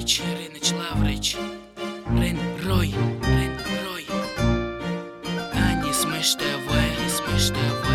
Лаврич, Рыныч Лаврич, Рен Рой, Ани Смеш ТВ, Смеш ТВ.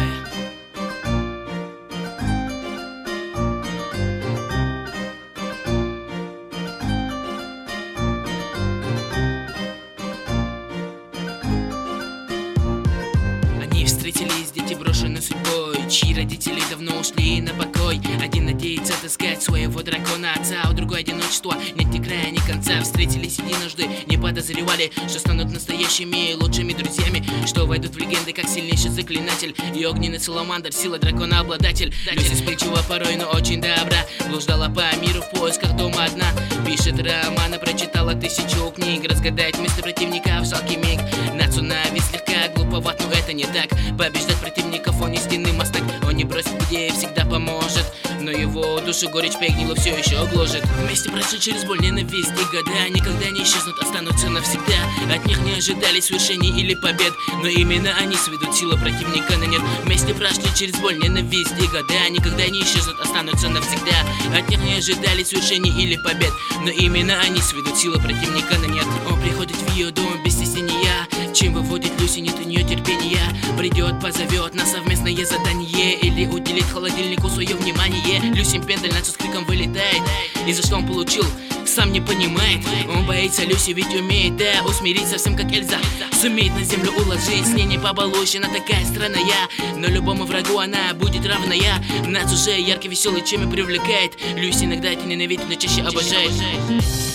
Они встретились, дети брошены судьбой, чьи родители давно ушли на покой. Один надеется отыскать своего дракона отца, а у другой одиночество, нет ни края, ни конца. Встретились единожды, не подозревали, что станут настоящими лучшими друзьями, что войдут в легенды как сильнейший заклинатель и огненный саламандр, сила дракона обладатель. Люси вспыльчива порой, но очень добра, блуждала по миру в поисках дома одна. Пишет романы, прочитала 1000 книг, разгадать место противника в жалкий миг. Нацуна ведь слегка глуповат, но это не так. Побеждать противников он истинный мастак. Он не бросит, где всегда поможет, но его душу горечь пегнила все еще гложет. Вместе прошли через боль, ненависть и года никогда не исчезнут, останутся навсегда. От них не ожидали свершений или побед, но именно они сведут силу противника на нет. Вместе прошли через боль, ненависть и года никогда не исчезнут, останутся навсегда. От них не ожидали свершений или побед, но именно они сведут силу противника на нет. Он приходит в ее дом без стеснения, чем выводит Люси, нет у нее терпения. Придет, позовет на совместное задание или уделит холодильнику свое внимание. Люси пендель с криком вылетает, и за что он получил, сам не понимает. Он боится Люси, ведь умеет, да, усмирить совсем как Эльза. Сумеет на землю уложить, с ней не побалуешь, она такая странная, но любому врагу она будет равная. Нац уже яркий, веселый, чем и привлекает. Люси иногда это ненавидит, но чаще обожает.